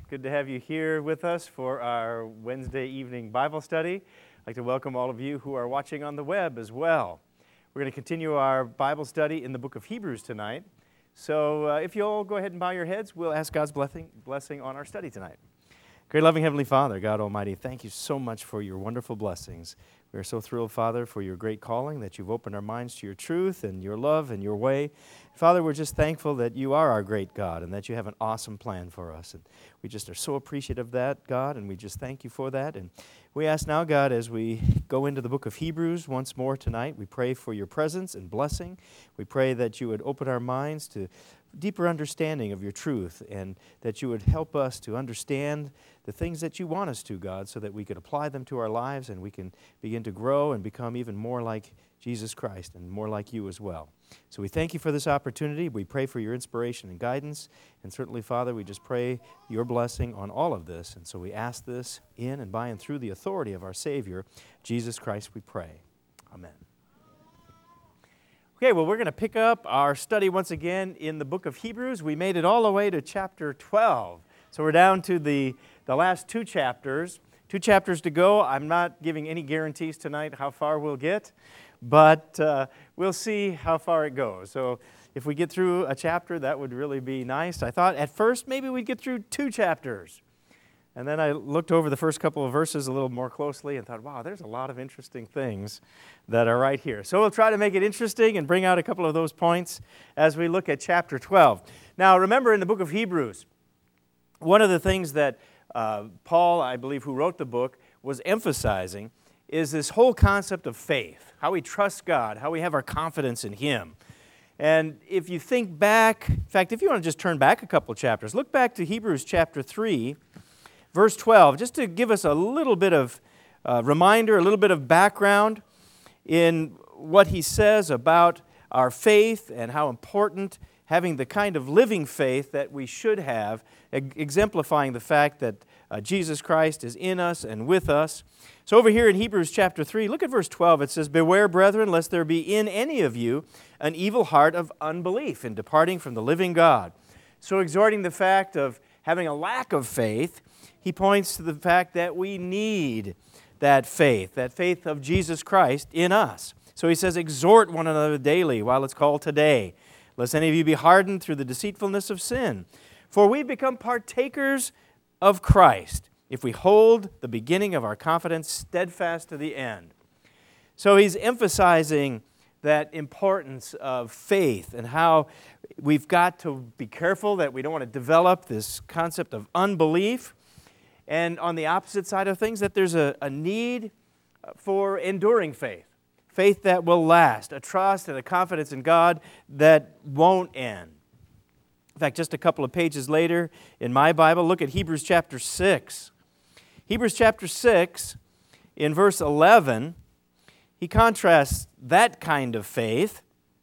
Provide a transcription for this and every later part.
Good to have you here with us for our Wednesday evening Bible study. I'd like to welcome all of you who are watching on the web as well. We're going to continue our Bible study in the book of Hebrews tonight. So if you'll go ahead and bow your heads, we'll ask God's blessing on our study tonight. Great loving Heavenly Father, God Almighty, thank you so much for your wonderful blessings. We are so thrilled, Father, for your great calling, that you've opened our minds to your truth and your love and your way. Father, we're just thankful that you are our great God and that you have an awesome plan for us. And we just are so appreciative of that, God, and we just thank you for that. And we ask now, God, as we go into the book of Hebrews once more tonight, we pray for your presence and blessing. We pray that you would open our minds to deeper understanding of your truth, and that you would help us to understand the things that you want us to, God, so that we could apply them to our lives and we can begin to grow and become even more like Jesus Christ and more like you as well. So we thank you for this opportunity. We pray for your inspiration and guidance, and certainly, Father, we just pray your blessing on all of this. And so we ask this in and by and through the authority of our Savior, Jesus Christ, we pray. Amen. Okay, well, we're going to pick up our study once again in the book of Hebrews. We made it all the way to chapter 12. So we're down to the last two chapters. 2 chapters to go. I'm not giving any guarantees tonight how far we'll get, but we'll see how far it goes. So if we get through a chapter, that would really be nice. I thought at first maybe we'd get through 2 chapters. And then I looked over the first couple of verses a little more closely and thought, wow, there's a lot of interesting things that are right here. So we'll try to make it interesting and bring out a couple of those points as we look at chapter 12. Now, remember in the book of Hebrews, one of the things that Paul, I believe, who wrote the book, was emphasizing is this whole concept of faith, how we trust God, how we have our confidence in Him. And if you think back, in fact, if you want to just turn back a couple of chapters, look back to Hebrews chapter 3, verse 12, just to give us a little bit of reminder, a little bit of background in what he says about our faith and how important having the kind of living faith that we should have, exemplifying the fact that Jesus Christ is in us and with us. So over here in Hebrews chapter 3, look at verse 12. It says, "Beware, brethren, lest there be in any of you an evil heart of unbelief in departing from the living God." So exhorting the fact of having a lack of faith, he points to the fact that we need that faith of Jesus Christ in us. So he says, "Exhort one another daily while it's called today, lest any of you be hardened through the deceitfulness of sin. For we become partakers of Christ if we hold the beginning of our confidence steadfast to the end." So he's emphasizing that importance of faith and how we've got to be careful that we don't want to develop this concept of unbelief. And on the opposite side of things, that there's a need for enduring faith. Faith that will last, a trust and a confidence in God that won't end. In fact, just a couple of pages later in my Bible, look at Hebrews chapter 6. Hebrews chapter 6, in verse 11, he contrasts that kind of faith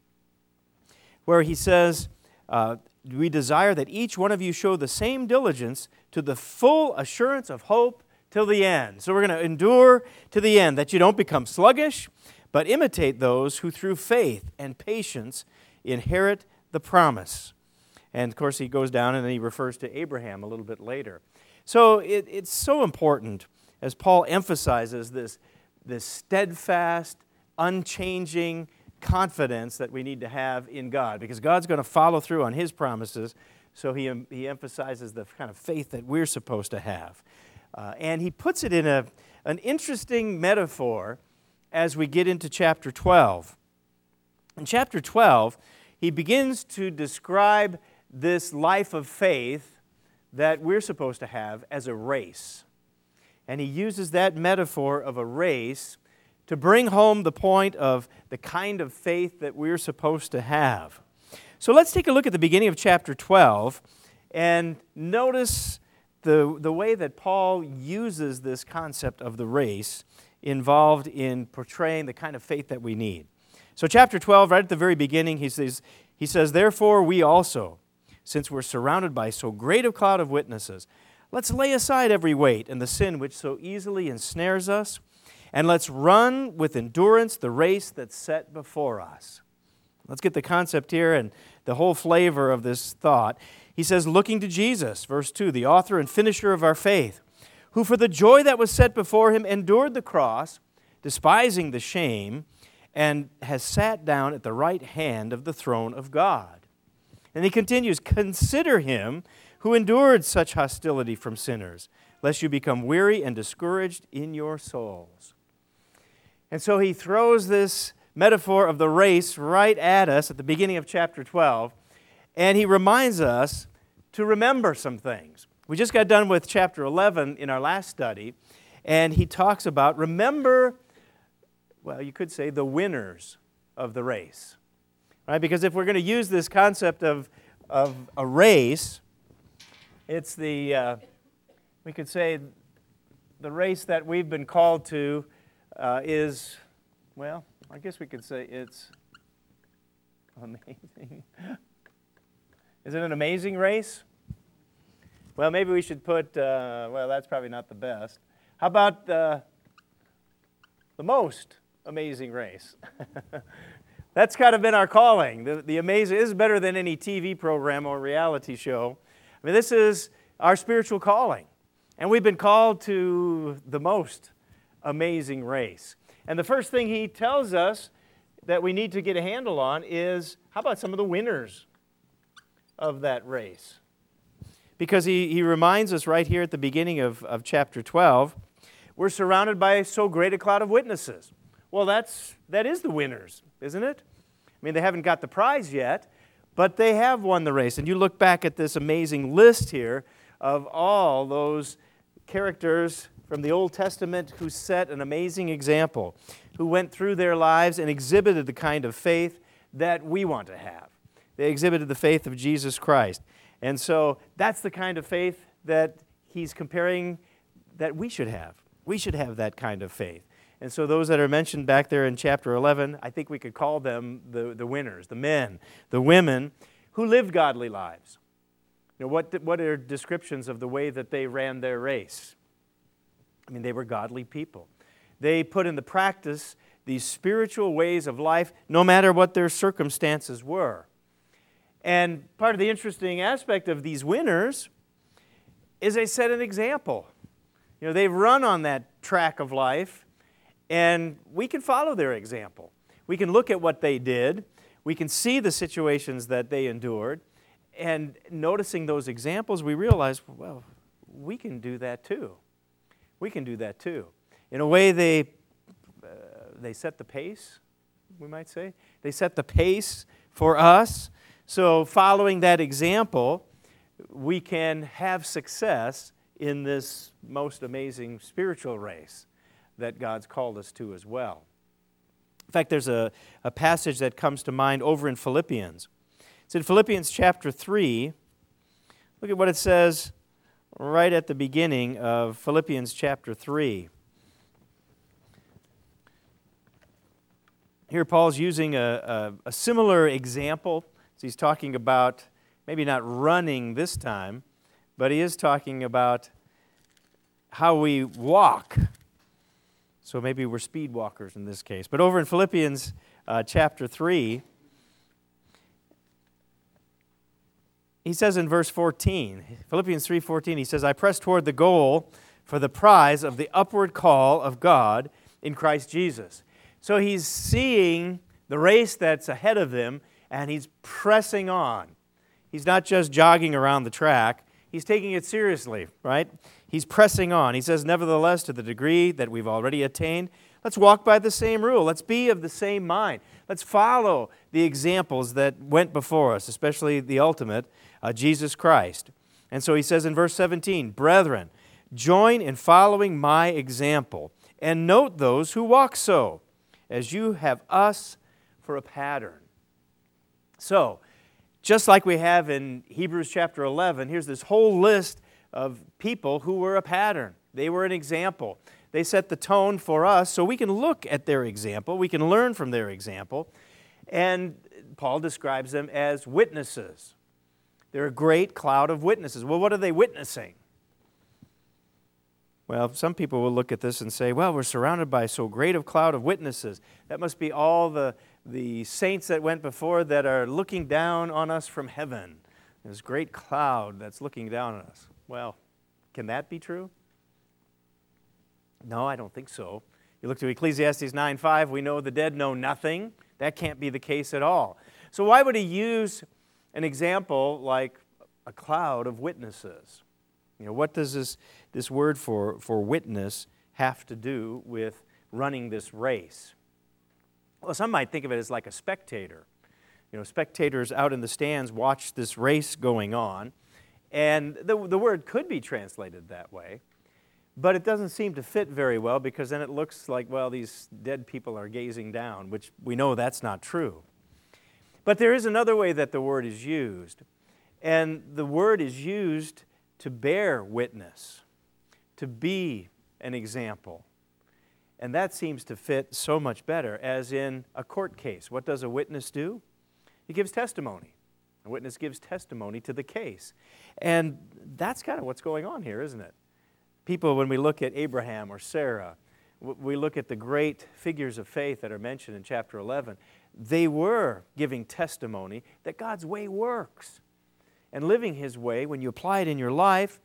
where he says, "We desire that each one of you show the same diligence to the full assurance of hope till the end." So we're going to endure to the end, that you don't become sluggish, but imitate those who through faith and patience inherit the promise. And of course he goes down and then he refers to Abraham a little bit later. So it's so important, as Paul emphasizes this steadfast, unchanging confidence that we need to have in God, because God's going to follow through on His promises. So he emphasizes the kind of faith that we're supposed to have. And he puts it in an interesting metaphor as we get into chapter 12. In chapter 12, he begins to describe this life of faith that we're supposed to have as a race. And he uses that metaphor of a race to bring home the point of the kind of faith that we're supposed to have. So let's take a look at the beginning of chapter 12 and notice the way that Paul uses this concept of the race involved in portraying the kind of faith that we need. So chapter 12, right at the very beginning, he says, "Therefore we also, since we're surrounded by so great a cloud of witnesses, let's lay aside every weight and the sin which so easily ensnares us, and let's run with endurance the race that's set before us." Let's get the concept here and the whole flavor of this thought. He says, looking to Jesus, verse 2, the author and finisher of our faith, who for the joy that was set before him endured the cross, despising the shame, and has sat down at the right hand of the throne of God. And he continues, consider him who endured such hostility from sinners, lest you become weary and discouraged in your souls. And so he throws this metaphor of the race right at us at the beginning of chapter 12, and he reminds us to remember some things. We just got done with chapter 11 in our last study, and he talks about, remember, well, you could say the winners of the race. Right? Because if we're going to use this concept of a race, it's the, we could say, the race that we've been called to is, well, I guess we could say it's amazing. Is it an amazing race? Well, maybe we should put, well, that's probably not the best. How about the most amazing race? That's kind of been our calling. The amazing, this is better than any TV program or reality show. I mean, this is our spiritual calling. And we've been called to the most amazing race. And the first thing he tells us that we need to get a handle on is, how about some of the winners of that race? Because he reminds us right here at the beginning of chapter 12, we're surrounded by so great a cloud of witnesses. Well, that is the winners, isn't it? I mean, they haven't got the prize yet, but they have won the race. And you look back at this amazing list here of all those characters from the Old Testament who set an amazing example, who went through their lives and exhibited the kind of faith that we want to have. They exhibited the faith of Jesus Christ. And so that's the kind of faith that he's comparing that we should have. We should have that kind of faith. And so those that are mentioned back there in chapter 11, I think we could call them the winners, the men, the women who lived godly lives. You know, what are descriptions of the way that they ran their race? I mean, they were godly people. They put into practice these spiritual ways of life, no matter what their circumstances were. And part of the interesting aspect of these winners is they set an example. You know, they've run on that track of life, and we can follow their example. We can look at what they did. We can see the situations that they endured. And noticing those examples, we realize, well, we can do that too. We can do that too. In a way, they set the pace, we might say. They set the pace for us. So following that example, we can have success in this most amazing spiritual race that God's called us to as well. In fact, there's a passage that comes to mind over in Philippians. It's in Philippians chapter 3. Look at what it says right at the beginning of Philippians chapter 3. Here Paul's using a similar example. So he's talking about maybe not running this time, but he is talking about how we walk. So maybe we're speed walkers in this case. But over in Philippians chapter 3, he says in verse 14, Philippians 3:14, he says, I press toward the goal for the prize of the upward call of God in Christ Jesus. So he's seeing the race that's ahead of him, and he's pressing on. He's not just jogging around the track. He's taking it seriously, right? He's pressing on. He says, nevertheless, to the degree that we've already attained, let's walk by the same rule. Let's be of the same mind. Let's follow the examples that went before us, especially the ultimate, Jesus Christ. And so he says in verse 17, brethren, join in following my example, and note those who walk so, as you have us for a pattern. So, just like we have in Hebrews chapter 11, here's this whole list of people who were a pattern. They were an example. They set the tone for us, so we can look at their example. We can learn from their example. And Paul describes them as witnesses. They're a great cloud of witnesses. Well, what are they witnessing? Well, some people will look at this and say, well, we're surrounded by so great a cloud of witnesses. That must be all the saints that went before that are looking down on us from heaven. This great cloud that's looking down on us. Well, can that be true? No, I don't think so. You look to Ecclesiastes 9:5, we know the dead know nothing. That can't be the case at all. So why would he use an example like a cloud of witnesses? What does this word for witness have to do with running this race? Well, some might think of it as like a spectator. Spectators out in the stands watch this race going on, and the word could be translated that way, but it doesn't seem to fit very well because then it looks like, well, these dead people are gazing down, which we know that's not true. But there is another way that the word is used, and the word is used to bear witness, to be an example. And that seems to fit so much better, as in a court case. What does a witness do? He gives testimony. A witness gives testimony to the case. And that's kind of what's going on here, isn't it? People, when we look at Abraham or Sarah, we look at the great figures of faith that are mentioned in chapter 11, they were giving testimony that God's way works. And living His way, when you apply it in your life,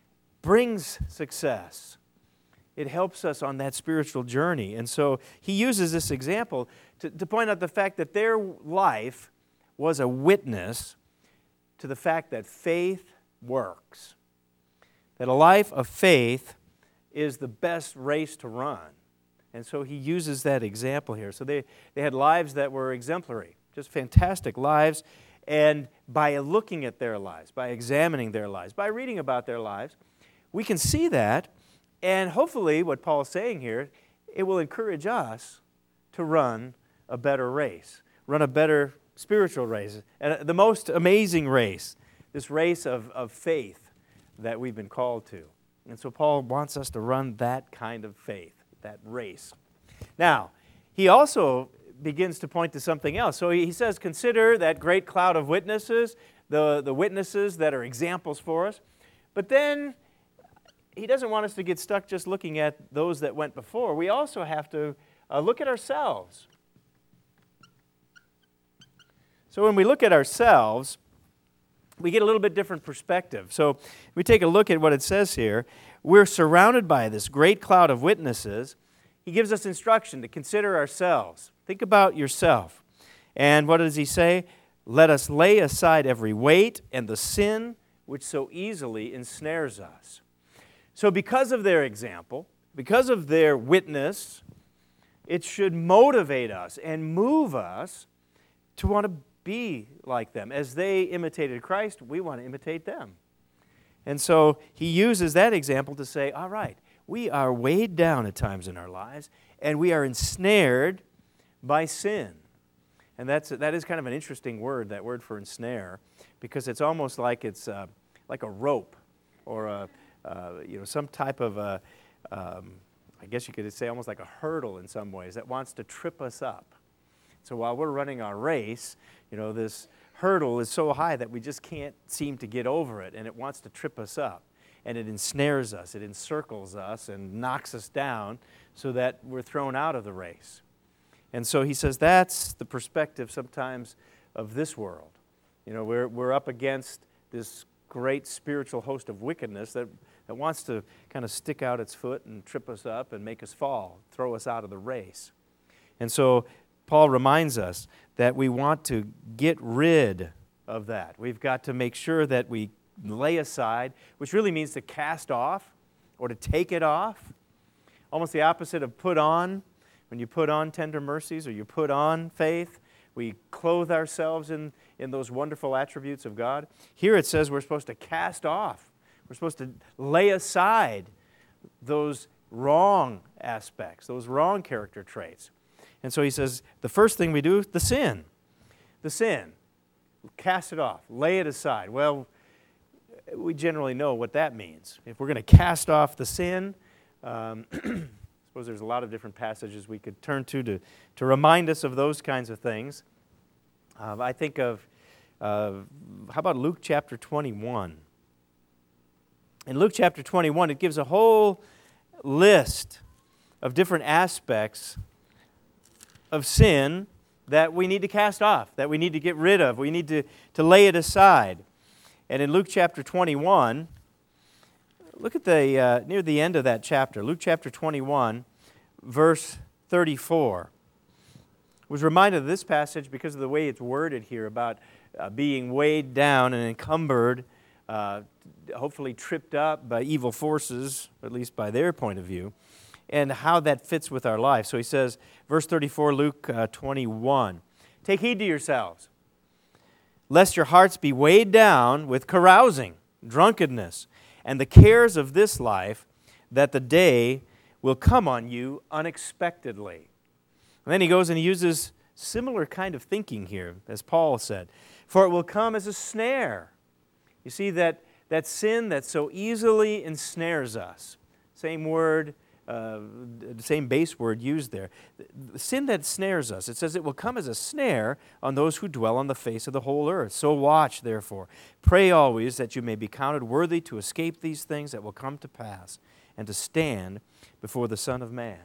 brings success. It helps us on that spiritual journey. And so he uses this example to point out the fact that their life was a witness to the fact that faith works. That a life of faith is the best race to run. And so he uses that example here. So they had lives that were exemplary, just fantastic lives. And by looking at their lives, by examining their lives, by reading about their lives, we can see that. And hopefully what Paul is saying here, it will encourage us to run a better race, run a better spiritual race, and the most amazing race, this race of faith that we've been called to. And so Paul wants us to run that kind of faith, that race. Now, he also begins to point to something else. So he says, consider that great cloud of witnesses, the witnesses that are examples for us. But then he doesn't want us to get stuck just looking at those that went before. We also have to look at ourselves. So when we look at ourselves, we get a little bit different perspective. So we take a look at what it says here. We're surrounded by this great cloud of witnesses. He gives us instruction to consider ourselves. Think about yourself. And what does he say? Let us lay aside every weight and the sin which so easily ensnares us. So because of their example, because of their witness, it should motivate us and move us to want to be like them. As they imitated Christ, we want to imitate them. And so he uses that example to say, all right, we are weighed down at times in our lives, and we are ensnared by sin. And that is kind of an interesting word, that word for ensnare, because it's almost like it's like a rope or some type of I guess you could say almost like a hurdle in some ways that wants to trip us up. So while we're running our race, this hurdle is so high that we just can't seem to get over it, and it wants to trip us up. And it ensnares us, it encircles us, and knocks us down so that we're thrown out of the race. And so he says that's the perspective sometimes of this world. We're up against this great spiritual host of wickedness that wants to kind of stick out its foot and trip us up and make us fall, throw us out of the race. And so Paul reminds us that we want to get rid of that. We've got to make sure that we lay aside, which really means to cast off or to take it off. Almost the opposite of put on. When you put on tender mercies or you put on faith, we clothe ourselves in those wonderful attributes of God. Here it says we're supposed to cast off. We're supposed to lay aside those wrong aspects, those wrong character traits. And so he says, the first thing we do, the sin. The sin. Cast it off. Lay it aside. Well, we generally know what that means. If we're going to cast off the sin, I suppose there's a lot of different passages we could turn to remind us of those kinds of things. I think of, how about Luke chapter 21? In Luke chapter 21, it gives a whole list of different aspects of sin that we need to cast off, that we need to get rid of. We need to lay it aside. And in Luke chapter 21, look at the near the end of that chapter, Luke chapter 21, verse 34. I was reminded of this passage because of the way it's worded here about being weighed down and encumbered, hopefully tripped up by evil forces, at least by their point of view, and how that fits with our life. So he says, verse 34, Luke 21, "Take heed to yourselves, lest your hearts be weighed down with carousing, drunkenness, and the cares of this life, that the day will come on you unexpectedly." And then he goes and he uses similar kind of thinking here, as Paul said. "For it will come as a snare." You see that sin that so easily ensnares us. Same word, same base word used there. The sin that snares us, it says it will come as a snare on those who dwell on the face of the whole earth. "So watch, therefore. Pray always that you may be counted worthy to escape these things that will come to pass and to stand before the Son of Man."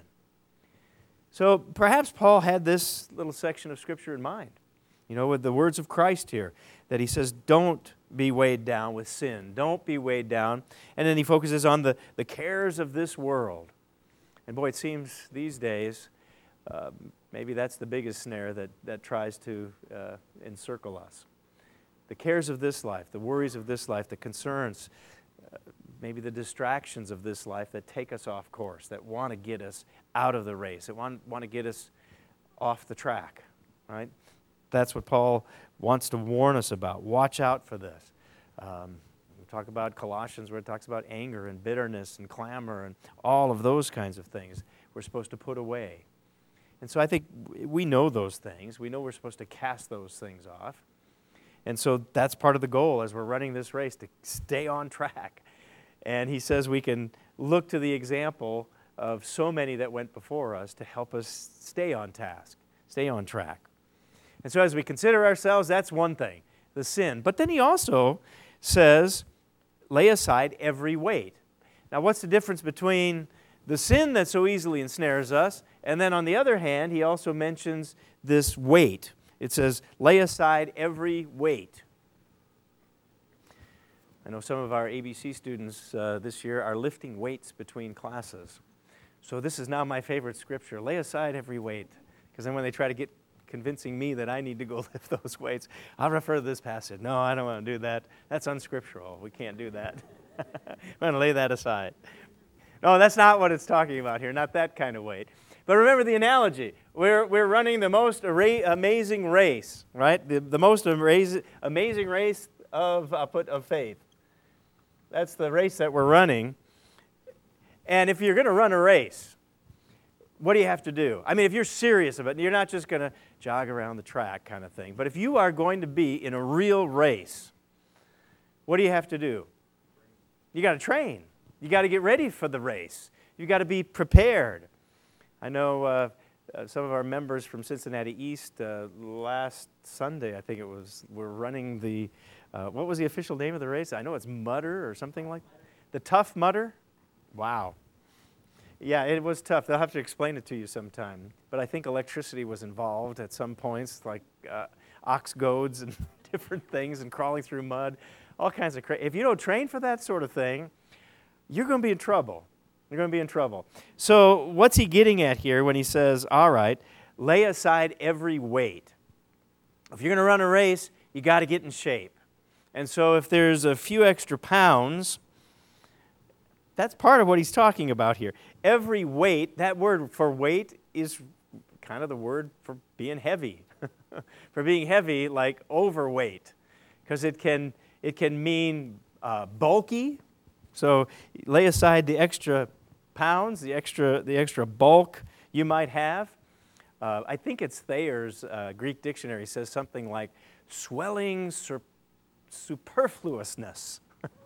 So perhaps Paul had this little section of Scripture in mind, with the words of Christ here, that he says, don't be weighed down with sin. Don't be weighed down. And then he focuses on the cares of this world. And boy, it seems these days, maybe that's the biggest snare that tries to encircle us. The cares of this life, the worries of this life, the concerns, maybe the distractions of this life that take us off course, that want to get us out of the race, that want to get us off the track, right? That's what Paul wants to warn us about. Watch out for this. We talk about Colossians where it talks about anger and bitterness and clamor and all of those kinds of things we're supposed to put away. And so I think we know those things. We know we're supposed to cast those things off. And so that's part of the goal as we're running this race, to stay on track. And he says we can look to the example of so many that went before us to help us stay on task, stay on track. And so as we consider ourselves, that's one thing, the sin. But then he also says, lay aside every weight. Now, what's the difference between the sin that so easily ensnares us, and then on the other hand, he also mentions this weight. It says, lay aside every weight. I know some of our ABC students this year are lifting weights between classes. So this is now my favorite scripture. Lay aside every weight. Because then when they try to get convincing me that I need to go lift those weights, I'll refer to this passage. No, I don't want to do that. That's unscriptural. We can't do that. I'm going to lay that aside. No, that's not what it's talking about here. Not that kind of weight. But remember the analogy. We're running the most amazing race, right? The most amazing race of faith. That's the race that we're running. And if you're going to run a race, what do you have to do? I mean, if you're serious about it, you're not just going to jog around the track kind of thing. But if you are going to be in a real race, what do you have to do? You got to train. You got to get ready for the race. You got to be prepared. I know some of our members from Cincinnati East last Sunday, I think it was, were running the, what was the official name of the race? I know it's Mudder or something like that. The Tough Mudder? Wow. Yeah, it was tough. They'll have to explain it to you sometime. But I think electricity was involved at some points, like ox goads and different things and crawling through mud, all kinds of crazy. If you don't train for that sort of thing, you're going to be in trouble. You're going to be in trouble. So what's he getting at here when he says, all right, lay aside every weight? If you're going to run a race, you got to get in shape. And so if there's a few extra pounds, that's part of what he's talking about here. Every weight, that word for weight is kind of the word for being heavy. For being heavy, like overweight. Because it can mean bulky. So lay aside the extra pounds, the extra bulk you might have. I think it's Thayer's Greek dictionary says something like swelling superfluousness.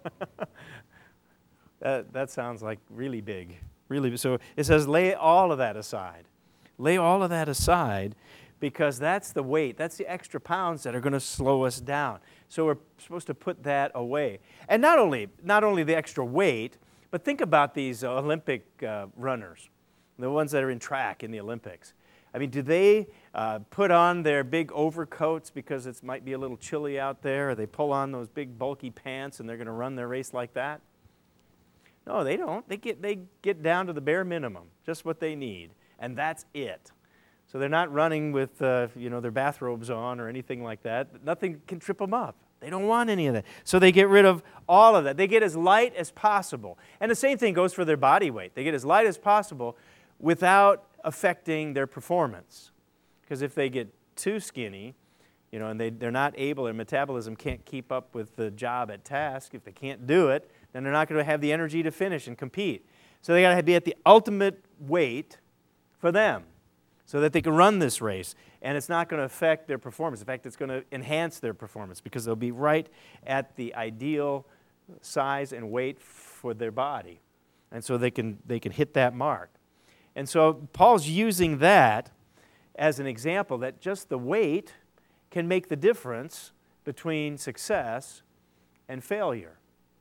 That sounds like really big. Really. So it says lay all of that aside. Lay all of that aside because that's the weight. That's the extra pounds that are going to slow us down. So we're supposed to put that away. And not only the extra weight, but think about these Olympic runners, the ones that are in track in the Olympics. I mean, do they put on their big overcoats because it might be a little chilly out there, or they pull on those big bulky pants and they're going to run their race like that? No, they don't. They get down to the bare minimum, just what they need, and that's it. So they're not running with their bathrobes on or anything like that. Nothing can trip them up. They don't want any of that. So they get rid of all of that. They get as light as possible. And the same thing goes for their body weight. They get as light as possible without affecting their performance. Because if they get too skinny, and they're not able, their metabolism can't keep up with the job at task, if they can't do it, then they're not going to have the energy to finish and compete. So they got to be at the ultimate weight for them so that they can run this race. And it's not going to affect their performance. In fact, it's going to enhance their performance because they'll be right at the ideal size and weight for their body. And so they can hit that mark. And so Paul's using that as an example that just the weight can make the difference between success and failure.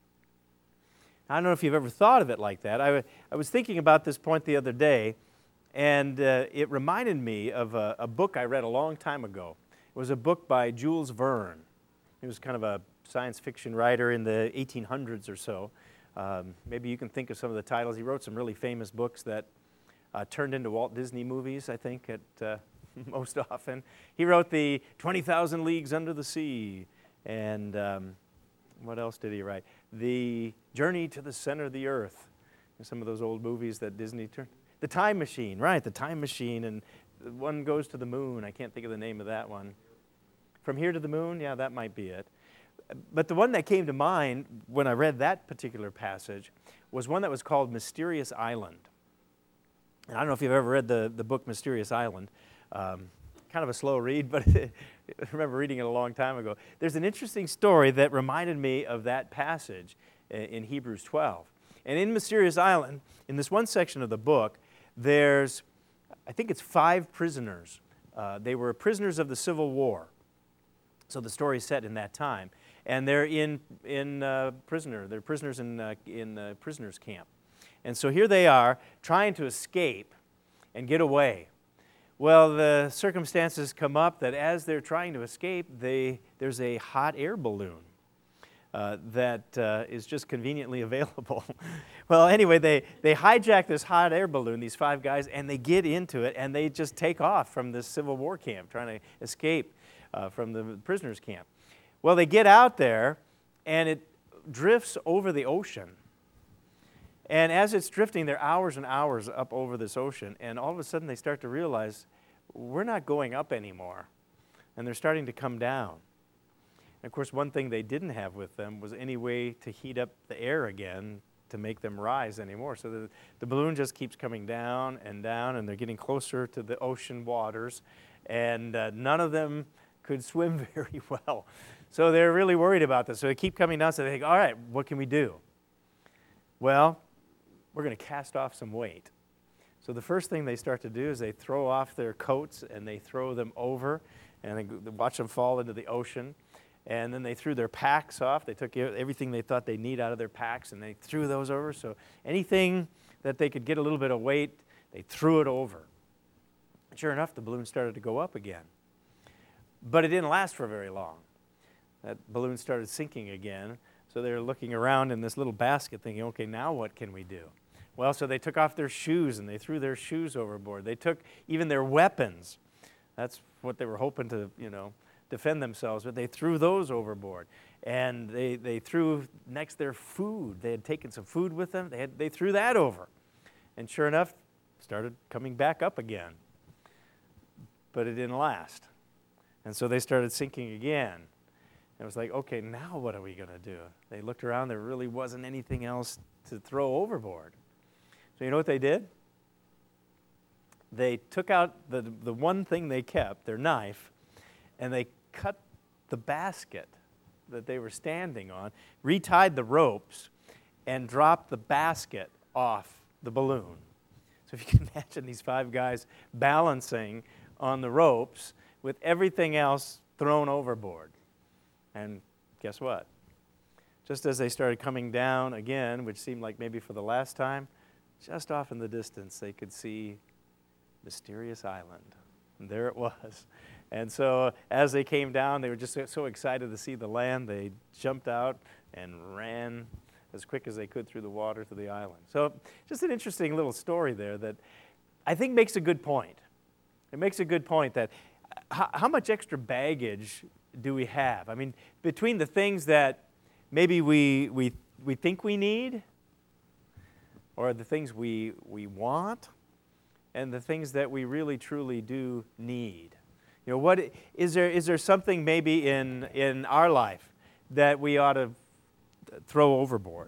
I don't know if you've ever thought of it like that. I was thinking about this point the other day, and it reminded me of a book I read a long time ago. It was a book by Jules Verne. He was kind of a science fiction writer in the 1800s or so. Maybe you can think of some of the titles. He wrote some really famous books that turned into Walt Disney movies, I think, most often. He wrote the 20,000 Leagues Under the Sea, and what else did he write? The Journey to the Center of the Earth, some of those old movies that Disney turned. The Time Machine, right, The Time Machine, and one goes to the moon. I can't think of the name of that one. From Here to the Moon? Yeah, that might be it. But the one that came to mind when I read that particular passage was one that was called Mysterious Island. And I don't know if you've ever read the book Mysterious Island. Kind of a slow read, but I remember reading it a long time ago. There's an interesting story that reminded me of that passage in Hebrews 12. And in Mysterious Island, in this one section of the book, there's, I think it's 5 prisoners. They were prisoners of the Civil War. So the story is set in that time. And they're they're prisoners in the prisoners' camp. And so here they are trying to escape and get away. Well, the circumstances come up that as they're trying to escape, there's a hot air balloon that is just conveniently available. Well, anyway, they hijack this hot air balloon, these 5 guys, and they get into it, and they just take off from this Civil War camp, trying to escape from the prisoners' camp. Well, they get out there, and it drifts over the ocean. And as it's drifting, they're hours and hours up over this ocean, and all of a sudden they start to realize, we're not going up anymore, and they're starting to come down. And of course, one thing they didn't have with them was any way to heat up the air again to make them rise anymore. So the balloon just keeps coming down, and they're getting closer to the ocean waters, and none of them could swim very well. So they're really worried about this. So they keep coming down, so they think, all right, what can we do? Well, we're going to cast off some weight. So the first thing they start to do is they throw off their coats and they throw them over and they watch them fall into the ocean. And then they threw their packs off. They took everything they thought they need out of their packs and they threw those over. So anything that they could get a little bit of weight, they threw it over. And sure enough, the balloon started to go up again. But it didn't last for very long. That balloon started sinking again. So they were looking around in this little basket thinking, okay, now what can we do? Well, so they took off their shoes and they threw their shoes overboard. They took even their weapons. That's what they were hoping to, defend themselves, but they threw those overboard. And they threw next their food. They had taken some food with them. They threw that over. And sure enough, started coming back up again. But it didn't last. And so they started sinking again. It was like, okay, now what are we going to do? They looked around. There really wasn't anything else to throw overboard. So you know what they did? They took out the one thing they kept, their knife, and they cut the basket that they were standing on, retied the ropes, and dropped the basket off the balloon. So if you can imagine these 5 guys balancing on the ropes with everything else thrown overboard. And guess what? Just as they started coming down again, which seemed like maybe for the last time, just off in the distance they could see Mysterious Island. And there it was. And so as they came down, they were just so excited to see the land, they jumped out and ran as quick as they could through the water to the island. So just an interesting little story there that I think makes a good point. It makes a good point that how much extra baggage do we have? I mean, between the things that maybe we think we need, or the things we want, and the things that we really truly do need. You know, what is there something maybe in our life that we ought to throw overboard?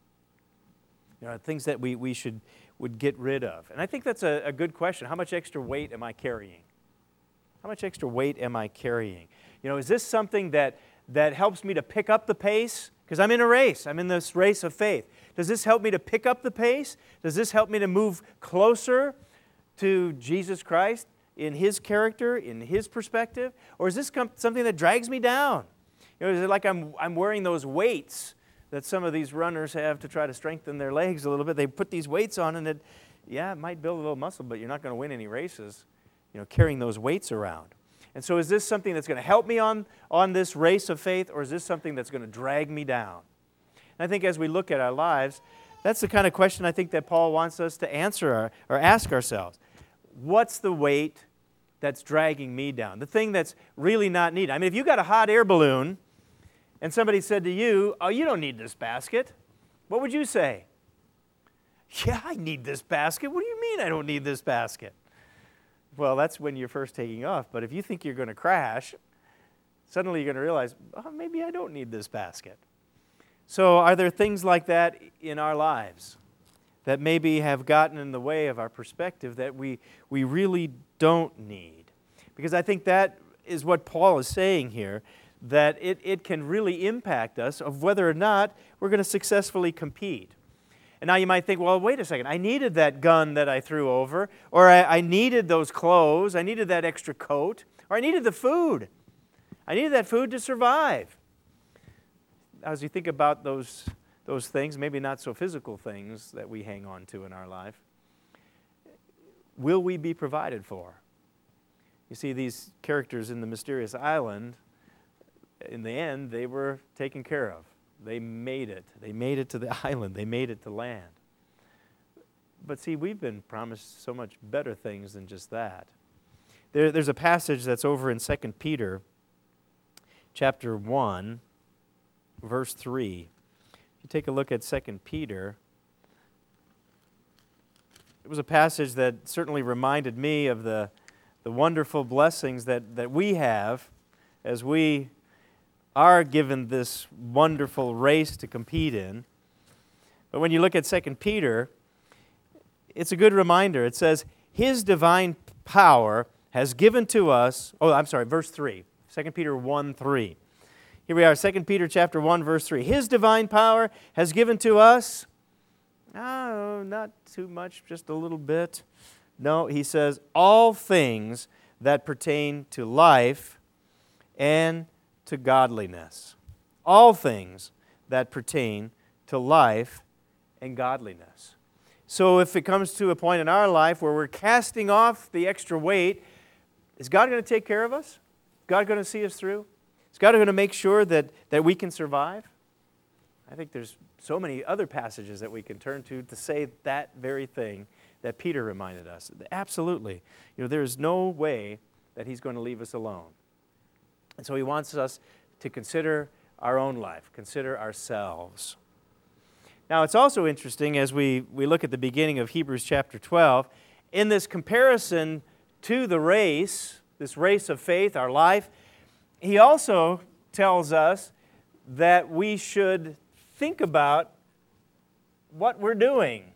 You know, things that we would get rid of. And I think that's a good question. How much extra weight am I carrying? How much extra weight am I carrying? You know, is this something that helps me to pick up the pace? Because I'm in a race. I'm in this race of faith. Does this help me to pick up the pace? Does this help me to move closer to Jesus Christ in His character, in His perspective? Or is this something that drags me down? You know, is it like I'm wearing those weights that some of these runners have to try to strengthen their legs a little bit? They put these weights on and it might build a little muscle, but you're not going to win any races, you know, carrying those weights around. And so is this something that's going to help me on this race of faith, or is this something that's going to drag me down? And I think as we look at our lives, that's the kind of question I think that Paul wants us to answer or ask ourselves. What's the weight that's dragging me down? The thing that's really not needed. I mean, if you got a hot air balloon and somebody said to you, "Oh, you don't need this basket," what would you say? "Yeah, I need this basket. What do you mean I don't need this basket?" Well, that's when you're first taking off. But if you think you're going to crash, suddenly you're going to realize, "Oh, maybe I don't need this basket." So are there things like that in our lives that maybe have gotten in the way of our perspective that we really don't need? Because I think that is what Paul is saying here, that it can really impact us of whether or not we're going to successfully compete. And now you might think, well, wait a second, I needed that gun that I threw over, or I needed those clothes, I needed that extra coat, or I needed the food. I needed that food to survive. As you think about those things, maybe not so physical things that we hang on to in our life, will we be provided for? You see, these characters in the mysterious island, in the end, they were taken care of. They made it. They made it to the island. They made it to land. But see, we've been promised so much better things than just that. There's a passage that's over in 2 Peter chapter 1, verse 3. If you take a look at 2 Peter, it was a passage that certainly reminded me of the wonderful blessings that we have as we are given this wonderful race to compete in. But when you look at 2 Peter, it's a good reminder. It says, His divine power has given to us, verse 3, 2 Peter 1:3. Here we are, 2 Peter chapter 1, verse 3. His divine power has given to us, not too much, just a little bit. No, he says, all things that pertain to life and to godliness. All things that pertain to life and godliness. So if it comes to a point in our life where we're casting off the extra weight, is God going to take care of us? Is God going to see us through? Is God going to make sure that we can survive? I think there's so many other passages that we can turn to say that very thing that Peter reminded us. Absolutely. You know, there's no way that He's going to leave us alone. And so He wants us to consider our own life, consider ourselves. Now, it's also interesting as we look at the beginning of Hebrews chapter 12, in this comparison to the race, this race of faith, our life, he also tells us that we should think about what we're doing.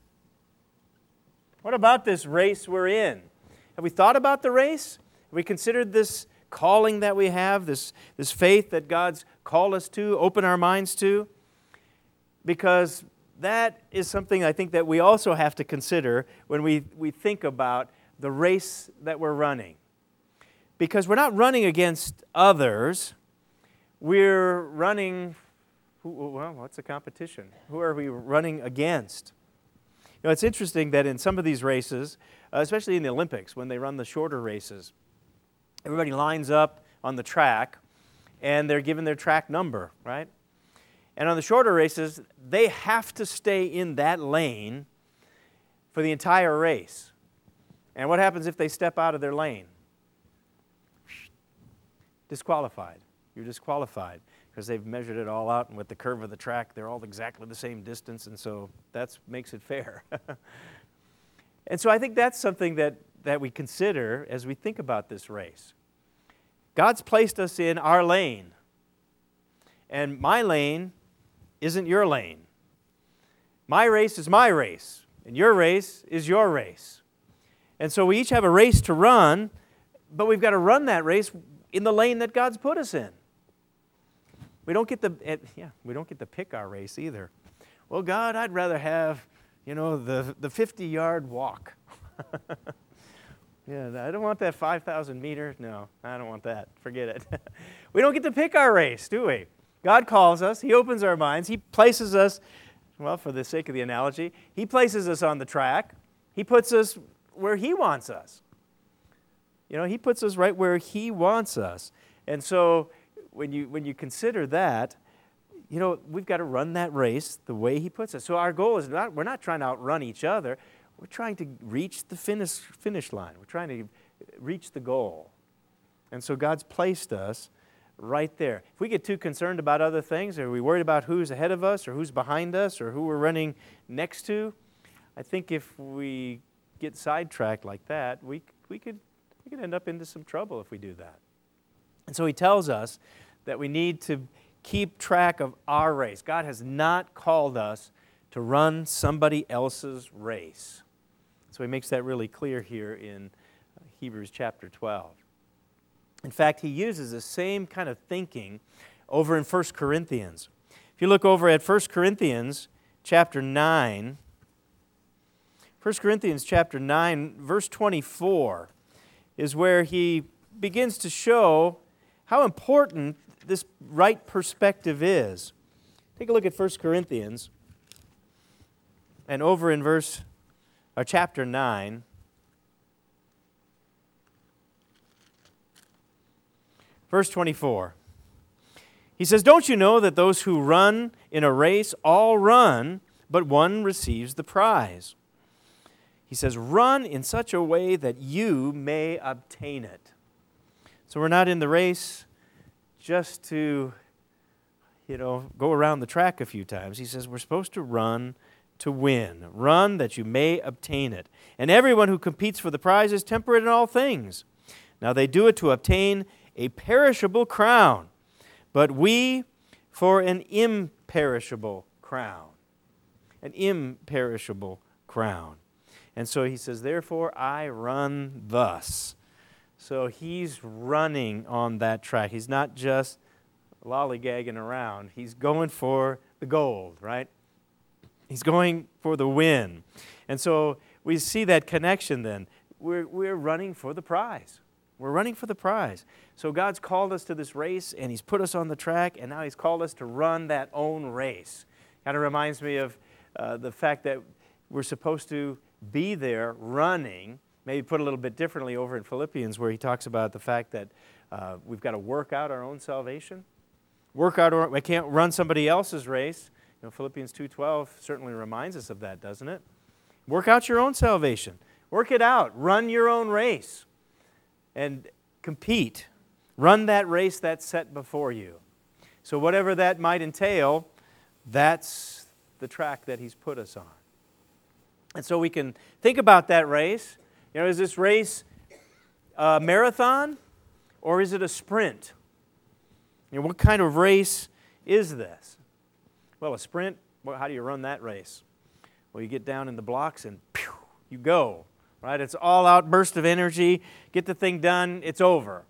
What about this race we're in? Have we thought about the race? Have we considered this calling that we have, this faith that God's called us to, open our minds to? Because that is something I think that we also have to consider when we think about the race that we're running. Because we're not running against others. We're running, well, what's the competition? Who are we running against? You know, it's interesting that in some of these races, especially in the Olympics when they run the shorter races. Everybody lines up on the track, and they're given their track number, right? And on the shorter races, they have to stay in that lane for the entire race. And what happens if they step out of their lane? Disqualified. You're disqualified because they've measured it all out, and with the curve of the track, they're all exactly the same distance, and so that makes it fair. And so I think that's something that we consider as we think about this race. God's placed us in our lane, and my lane isn't your lane. My race is my race, and your race is your race. And so we each have a race to run, but we've got to run that race in the lane that God's put us in. We don't get to pick our race either. Well, God, I'd rather have, the 50-yard walk. Yeah, I don't want that 5,000 meter. No, I don't want that. Forget it. We don't get to pick our race, do we? God calls us. He opens our minds. He places us, well, for the sake of the analogy, He places us on the track. He puts us where He wants us. He puts us right where He wants us. And so when you consider that, we've got to run that race the way He puts us. So our goal is we're not trying to outrun each other. We're trying to reach the finish line. We're trying to reach the goal. And so God's placed us right there. If we get too concerned about other things, or we worried about who's ahead of us or who's behind us or who we're running next to, I think if we get sidetracked like that, we could end up into some trouble if we do that. And so He tells us that we need to keep track of our race. God has not called us to run somebody else's race. So He makes that really clear here in Hebrews chapter 12. In fact, He uses the same kind of thinking over in 1 Corinthians. If you look over at 1 Corinthians chapter 9, 1 Corinthians chapter 9, verse 24, is where he begins to show how important this right perspective is. Take a look at 1 Corinthians, and over in chapter 9, verse 24. He says, "Don't you know that those who run in a race all run, but one receives the prize?" He says, "Run in such a way that you may obtain it." So we're not in the race just to, go around the track a few times. He says we're supposed to run to win. Run that you may obtain it. And everyone who competes for the prize is temperate in all things. Now they do it to obtain a perishable crown, but we for an imperishable crown. An imperishable crown. And so he says, "Therefore I run thus." So he's running on that track. He's not just lollygagging around. He's going for the gold, right? He's going for the win. And so we see that connection then. We're running for the prize. We're running for the prize. So God's called us to this race, and He's put us on the track, and now He's called us to run that own race. Kind of reminds me of the fact that we're supposed to be there running, maybe put a little bit differently over in Philippians, where he talks about the fact that we've got to work out our own salvation. We can't run somebody else's race. Philippians 2:12 certainly reminds us of that, doesn't it? Work out your own salvation. Work it out. Run your own race. And compete. Run that race that's set before you. So whatever that might entail, that's the track that He's put us on. And so we can think about that race. Is this race a marathon or is it a sprint? What kind of race is this? Well, a sprint, how do you run that race? Well, you get down in the blocks and you go. Right? It's all-out burst of energy. Get the thing done. It's over.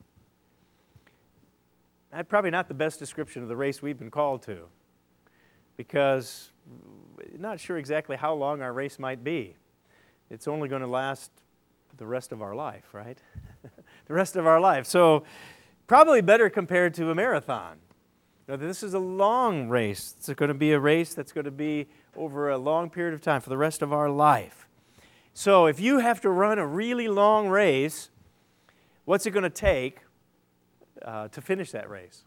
That's probably not the best description of the race we've been called to, because we're not sure exactly how long our race might be. It's only going to last the rest of our life, right? The rest of our life. So probably better compared to a marathon. This is a long race. It's going to be a race that's going to be over a long period of time for the rest of our life. So if you have to run a really long race, what's it going to take to finish that race?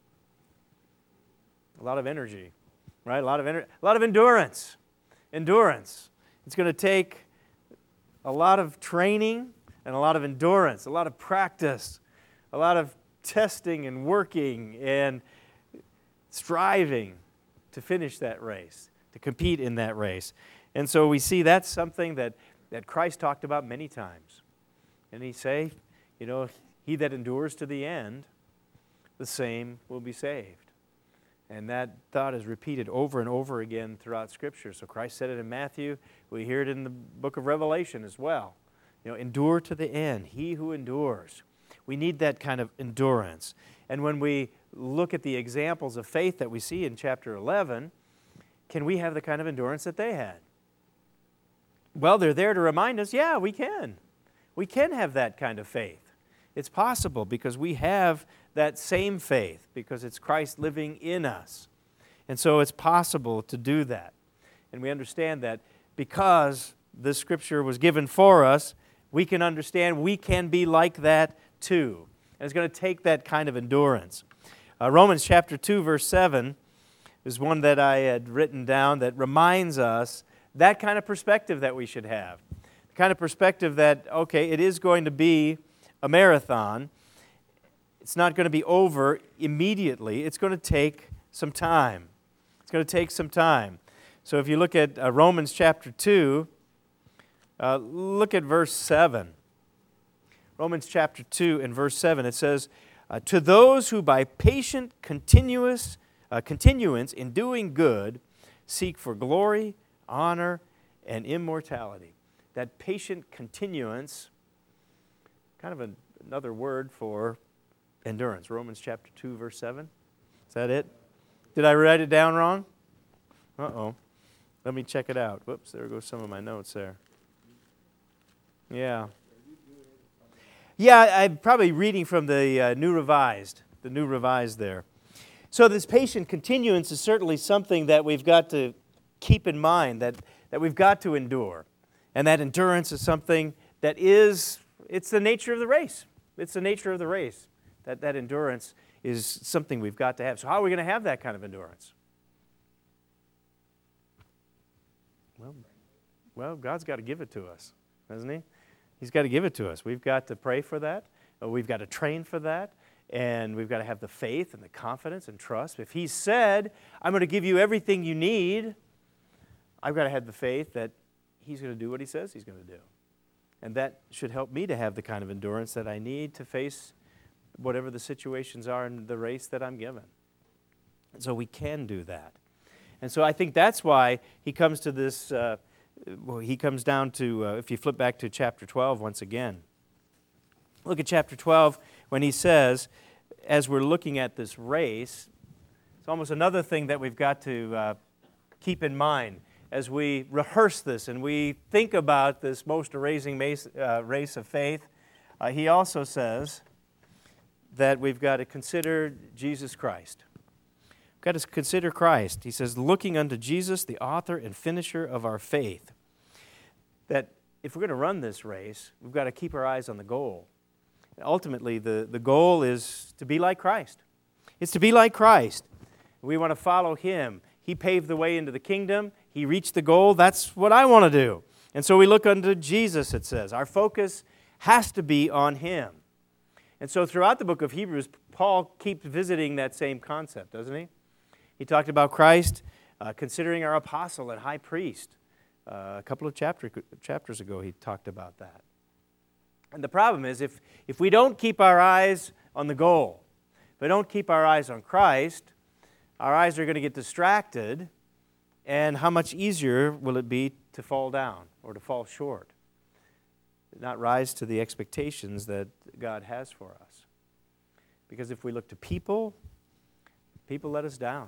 A lot of energy, right? A lot of endurance. Endurance. It's going to take a lot of training and a lot of endurance, a lot of practice, a lot of testing and working and striving to finish that race, to compete in that race. And so we see that's something that Christ talked about many times. And he say, he that endures to the end, the same will be saved. And that thought is repeated over and over again throughout Scripture. So Christ said it in Matthew. We hear it in the book of Revelation as well. Endure to the end. He who endures. We need that kind of endurance. And when we look at the examples of faith that we see in chapter 11, can we have the kind of endurance that they had? Well, they're there to remind us, yeah, we can. We can have that kind of faith. It's possible because we have that same faith, because it's Christ living in us. And so it's possible to do that. And we understand that because this Scripture was given for us, we can understand we can be like that too. And it's going to take that kind of endurance. Romans chapter 2, verse 7 is one that I had written down that reminds us that kind of perspective that we should have. The kind of perspective that, okay, it is going to be a marathon. It's not going to be over immediately. It's going to take some time. It's going to take some time. So if you look at Romans chapter 2, look at verse 7. Romans chapter 2 and verse 7, it says, to those who by patient continuance in doing good seek for glory, honor, and immortality. That patient continuance, kind of another word for endurance. Romans chapter 2, verse 7. Is that it? Did I write it down wrong? Uh-oh. Let me check it out. Whoops, there goes some of my notes there. Yeah. Yeah, I'm probably reading from the New Revised there. So this patient continuance is certainly something that we've got to keep in mind, that we've got to endure. And that endurance is something that it's the nature of the race. It's the nature of the race. That endurance is something we've got to have. So how are we going to have that kind of endurance? Well, God's got to give it to us, hasn't He? He's got to give it to us. We've got to pray for that. We've got to train for that. And we've got to have the faith and the confidence and trust. If He said, I'm going to give you everything you need, I've got to have the faith that He's going to do what He says He's going to do. And that should help me to have the kind of endurance that I need to face whatever the situations are in the race that I'm given. And so we can do that. And so I think that's why he comes to this, he comes down to, if you flip back to chapter 12 once again. Look at chapter 12 when he says, as we're looking at this race, it's almost another thing that we've got to keep in mind as we rehearse this and we think about this most amazing race of faith. He also says that we've got to consider Jesus Christ. We've got to consider Christ. He says, looking unto Jesus, the author and finisher of our faith. That if we're going to run this race, we've got to keep our eyes on the goal. Ultimately, the goal is to be like Christ. It's to be like Christ. We want to follow Him. He paved the way into the kingdom. He reached the goal. That's what I want to do. And so we look unto Jesus, it says. Our focus has to be on Him. And so throughout the book of Hebrews, Paul keeps visiting that same concept, doesn't he? He talked about Christ considering our apostle and high priest. A couple of chapters ago, he talked about that. And the problem is, if we don't keep our eyes on the goal, if we don't keep our eyes on Christ, our eyes are going to get distracted, and how much easier will it be to fall down or to fall short, not rise to the expectations that God has for us. Because if we look to people let us down.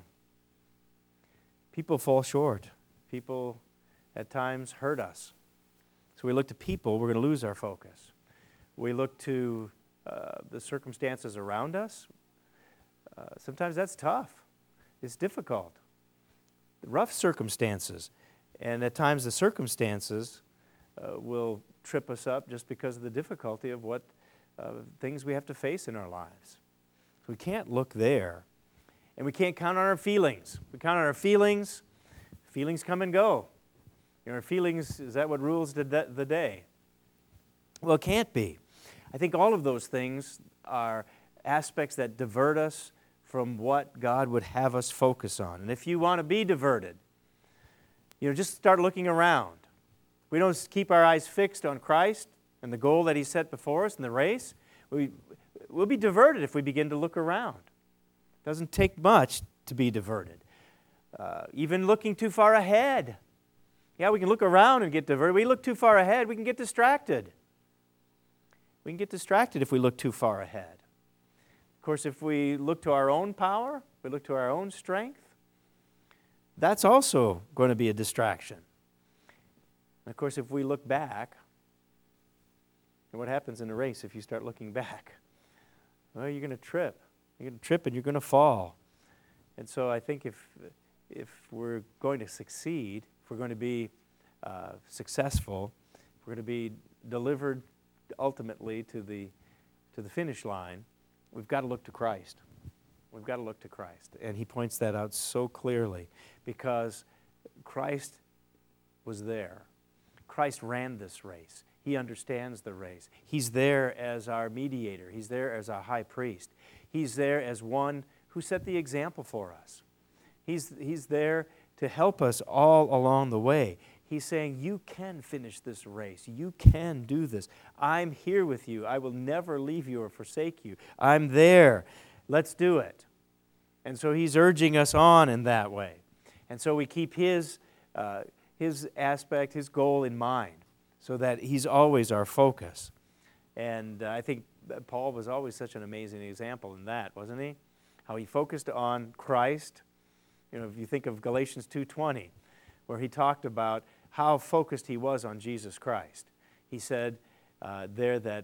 People fall short. People at times hurt us. So we look to people, we're going to lose our focus. We look to the circumstances around us. Sometimes that's tough. It's difficult. Rough circumstances. And at times the circumstances will trip us up just because of the difficulty of what things we have to face in our lives. So we can't look there. And we can't count on our feelings. We count on our feelings. Feelings come and go. Our feelings, is that what rules the day? Well, it can't be. I think all of those things are aspects that divert us from what God would have us focus on. And if you want to be diverted, just start looking around. We don't keep our eyes fixed on Christ and the goal that He set before us in the race. We'll be diverted if we begin to look around. It doesn't take much to be diverted. Even looking too far ahead. Yeah, we can look around and get diverted. We look too far ahead, we can get distracted. We can get distracted if we look too far ahead. Of course, if we look to our own power, we look to our own strength, that's also going to be a distraction. And of course, if we look back, and what happens in a race if you start looking back? Well, you're going to trip. You're going to trip and you're going to fall. And so I think if we're going to succeed, if we're going to be successful, if we're going to be delivered ultimately to the finish line, we've got to look to Christ. We've got to look to Christ. And he points that out so clearly because Christ was there. Christ ran this race. He understands the race. He's there as our mediator. He's there as our high priest. He's there as one who set the example for us. He's there to help us all along the way. He's saying, you can finish this race. You can do this. I'm here with you. I will never leave you or forsake you. I'm there. Let's do it. And so he's urging us on in that way. And so we keep his aspect, his goal in mind so that he's always our focus. And I think Paul was always such an amazing example in that, wasn't he? How he focused on Christ. If you think of Galatians 2:20, where he talked about how focused he was on Jesus Christ. He said there that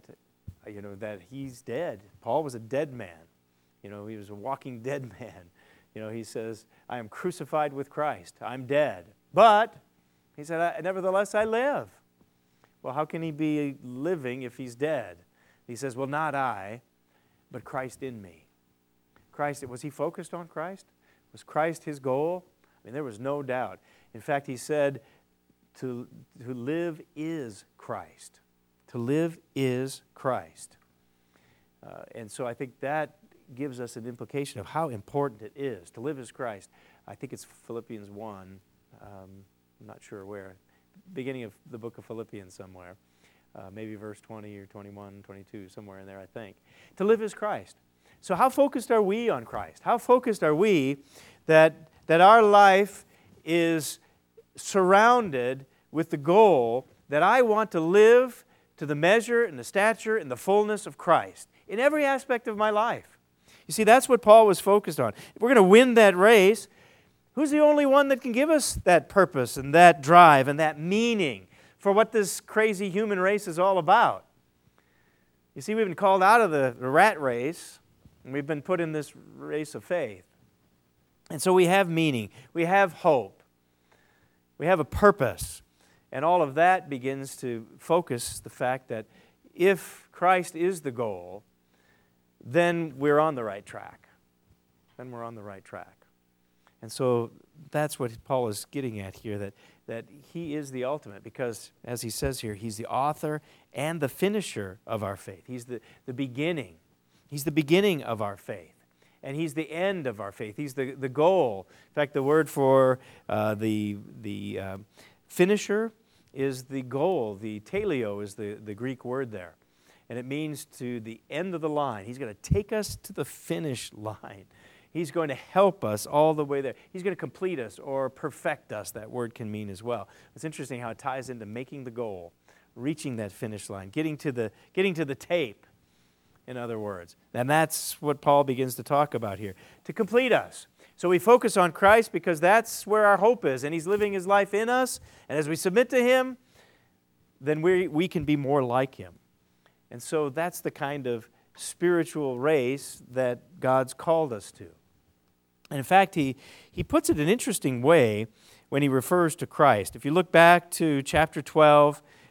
he's dead. Paul was a dead man. He was a walking dead man. He says, I am crucified with Christ. I'm dead. But, he said, nevertheless I live. Well, how can he be living if he's dead? He says, well, not I, but Christ in me. Christ, was he focused on Christ? Was Christ his goal? I mean, there was no doubt. In fact, he said, to live is Christ. To live is Christ. And so I think that gives us an implication of how important it is to live as Christ. I think it's Philippians 1. I'm not sure where. Beginning of the book of Philippians somewhere. Maybe verse 20 or 21, 22, somewhere in there, I think. To live as Christ. So how focused are we on Christ? How focused are we that our life is surrounded with the goal that I want to live to the measure and the stature and the fullness of Christ in every aspect of my life? You see, that's what Paul was focused on. If we're going to win that race, who's the only one that can give us that purpose and that drive and that meaning for what this crazy human race is all about? You see, we've been called out of the rat race, and we've been put in this race of faith. And so we have meaning, we have hope, we have a purpose, and all of that begins to focus the fact that if Christ is the goal, then we're on the right track. Then we're on the right track. And so that's what Paul is getting at here, that he is the ultimate, because as he says here, he's the author and the finisher of our faith. He's the beginning. He's the beginning of our faith. And he's the end of our faith. He's the goal. In fact, the word for the finisher is the goal. The teleo is the Greek word there. And it means to the end of the line. He's going to take us to the finish line. He's going to help us all the way there. He's going to complete us or perfect us, that word can mean as well. It's interesting how it ties into making the goal, reaching that finish line, getting to the tape, in other words. And that's what Paul begins to talk about here, to complete us. So we focus on Christ because that's where our hope is, and he's living his life in us. And as we submit to him, then we can be more like him. And so that's the kind of spiritual race that God's called us to. And in fact, he puts it in an interesting way when he refers to Christ. If you look back to chapter 12,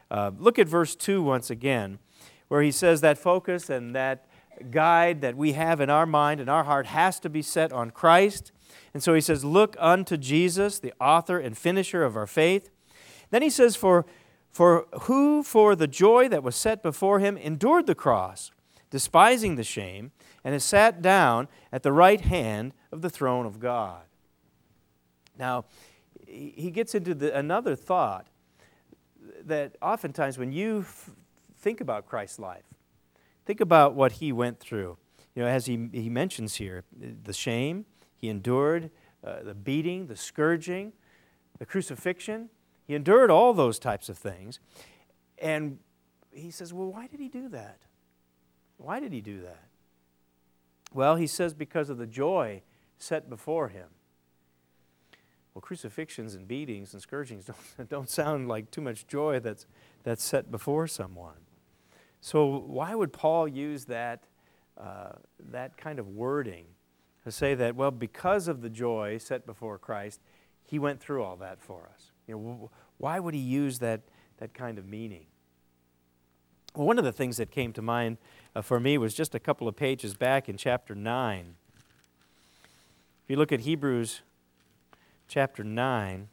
Look at verse 2 once again, where he says that focus and that guide that we have in our mind and our heart has to be set on Christ. And so he says, look unto Jesus, the author and finisher of our faith. Then he says, for who for the joy that was set before him endured the cross, despising the shame, and has sat down at the right hand of the throne of God. Now, he gets into another thought that oftentimes when you think about Christ's life, think about what he went through. As he mentions here, the shame, he endured the beating, the scourging, the crucifixion. He endured all those types of things. And he says, well, why did he do that? Why did he do that? Well, he says because of the joy set before him. Well, crucifixions and beatings and scourgings don't sound like too much joy that's set before someone. So why would Paul use that kind of wording to say that, well, because of the joy set before Christ, he went through all that for us? Why would he use that kind of meaning? Well, one of the things that came to mind for me was just a couple of pages back in chapter 9. If you look at Hebrews chapter 9,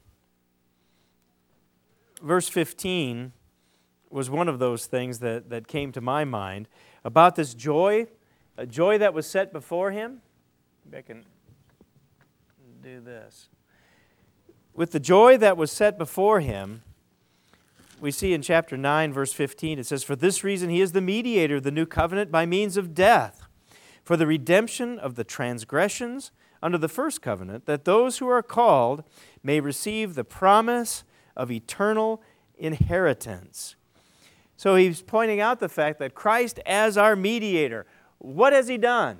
verse 15 was one of those things that came to my mind about this joy, a joy that was set before him. Maybe I can do this. With the joy that was set before him, we see in chapter 9, verse 15, it says, for this reason he is the mediator of the new covenant by means of death, for the redemption of the transgressions under the first covenant, that those who are called may receive the promise of eternal inheritance. So he's pointing out the fact that Christ as our mediator, what has he done?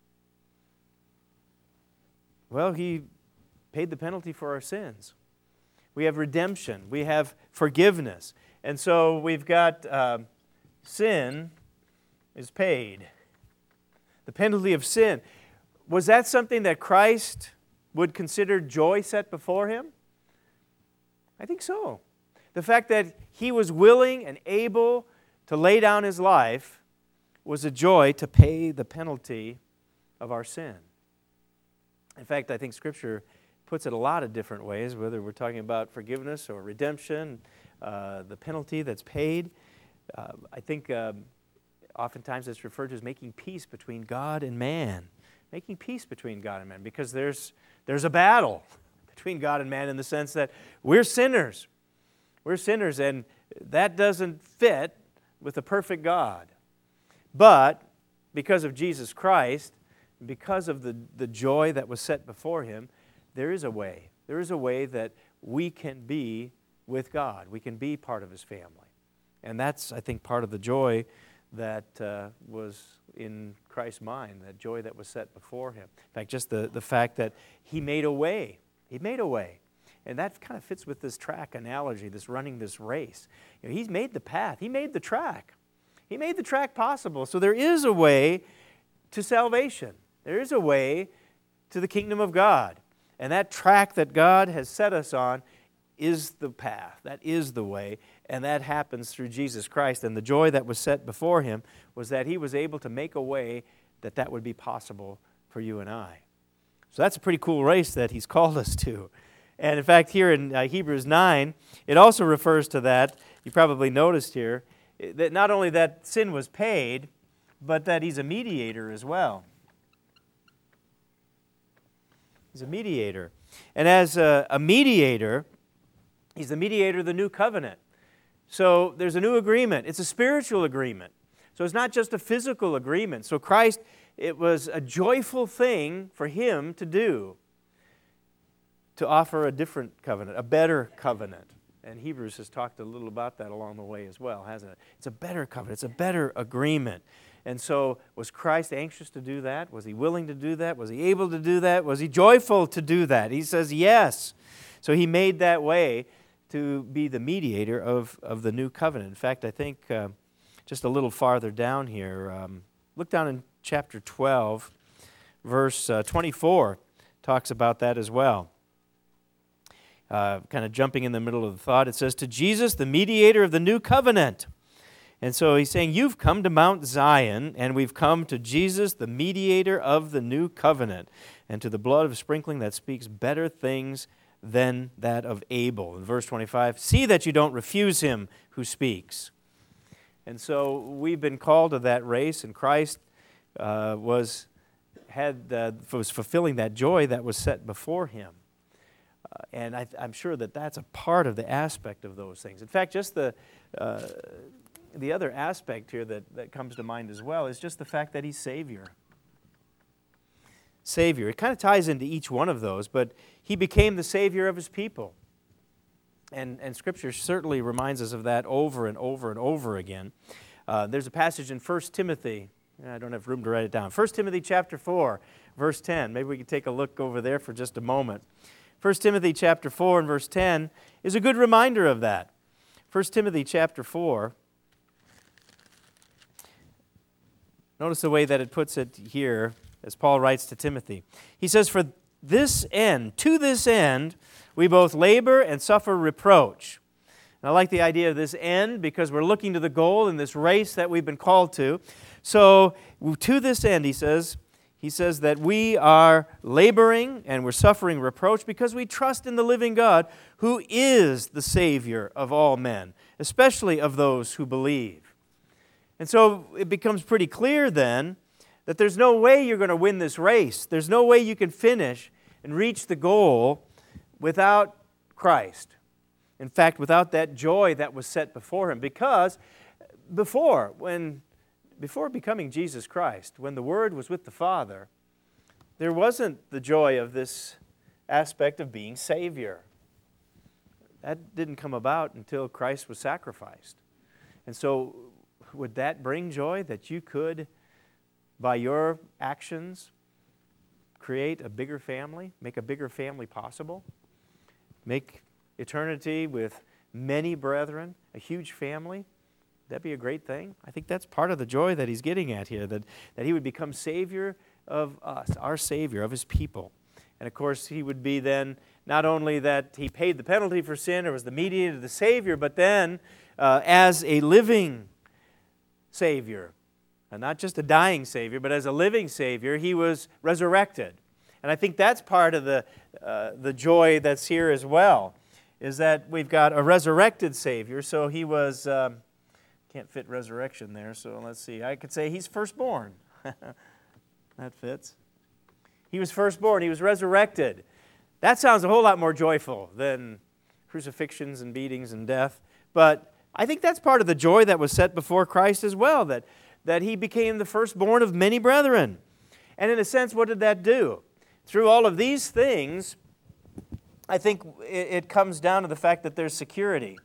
Well, he paid the penalty for our sins. We have redemption. We have forgiveness. And so we've got sin is paid. The penalty of sin. Was that something that Christ would consider joy set before him? I think so. The fact that he was willing and able to lay down his life was a joy to pay the penalty of our sin. In fact, I think Scripture puts it a lot of different ways, whether we're talking about forgiveness or redemption, the penalty that's paid. I think oftentimes it's referred to as making peace between God and man. Making peace between God and man, because there's a battle between God and man in the sense that we're sinners. We're sinners, and that doesn't fit with a perfect God. But because of Jesus Christ, because of the joy that was set before him, there is a way. There is a way that we can be with God. We can be part of his family. And that's, I think, part of the joy that was in Christ's mind, that joy that was set before him. In fact, just the fact that he made a way. He made a way. And that kind of fits with this track analogy, this running this race. He's made the path. He made the track. He made the track possible. So there is a way to salvation. There is a way to the kingdom of God. And that track that God has set us on is the path. That is the way. And that happens through Jesus Christ. And the joy that was set before him was that he was able to make a way that would be possible for you and I. So that's a pretty cool race that he's called us to. And in fact, here in Hebrews 9, it also refers to that. You probably noticed here that not only that sin was paid, but that he's a mediator as well. He's a mediator. And as a mediator, he's the mediator of the new covenant. So there's a new agreement. It's a spiritual agreement. So it's not just a physical agreement. So Christ, it was a joyful thing for him to do, to offer a different covenant, a better covenant. And Hebrews has talked a little about that along the way as well, hasn't it? It's a better covenant. It's a better agreement. And so was Christ anxious to do that? Was he willing to do that? Was he able to do that? Was he joyful to do that? He says yes. So he made that way to be the mediator of the new covenant. In fact, I think just a little farther down here, look down in chapter 12, verse 24, talks about that as well. kind of jumping in the middle of the thought, it says, to Jesus, the mediator of the new covenant. And so he's saying, you've come to Mount Zion, and we've come to Jesus, the mediator of the new covenant, and to the blood of sprinkling that speaks better things than that of Abel. In verse 25, see that you don't refuse him who speaks. And so we've been called to that race, and Christ was fulfilling that joy that was set before him. And I'm sure that that's a part of the aspect of those things. In fact, just the other aspect here that comes to mind as well is just the fact that he's Savior. Savior. It kind of ties into each one of those, but he became the Savior of his people. And Scripture certainly reminds us of that over and over and over again. There's a passage in 1 Timothy. I don't have room to write it down. 1 Timothy chapter 4, verse 10. Maybe we could take a look over there for just a moment. 1 Timothy chapter 4 and verse 10 is a good reminder of that. 1 Timothy chapter 4. Notice the way that it puts it here as Paul writes to Timothy. He says, for this end, to this end, we both labor and suffer reproach. And I like the idea of this end because we're looking to the goal in this race that we've been called to. So to this end, he says that we are laboring and we're suffering reproach because we trust in the living God who is the Savior of all men, especially of those who believe. And so it becomes pretty clear then that there's no way you're going to win this race. There's no way you can finish and reach the goal without Christ. In fact, without that joy that was set before him. Because before becoming Jesus Christ, when the Word was with the Father, there wasn't the joy of this aspect of being Savior. That didn't come about until Christ was sacrificed. And so would that bring joy that you could, by your actions, create a bigger family, make a bigger family possible, make eternity with many brethren, a huge family? That'd be a great thing. I think that's part of the joy that he's getting at here, that he would become Savior of us, our Savior, of his people. And of course, he would be then, not only that he paid the penalty for sin or was the mediator, the Savior, but then as a living Savior, and not just a dying Savior, but as a living Savior, he was resurrected. And I think that's part of the joy that's here as well, is that we've got a resurrected Savior. So he was, can't fit resurrection there, so let's see. I could say he's firstborn. That fits. He was firstborn. He was resurrected. That sounds a whole lot more joyful than crucifixions and beatings and death. But I think that's part of the joy that was set before Christ as well, that he became the firstborn of many brethren. And in a sense, what did that do? Through all of these things, I think it comes down to the fact that there's security.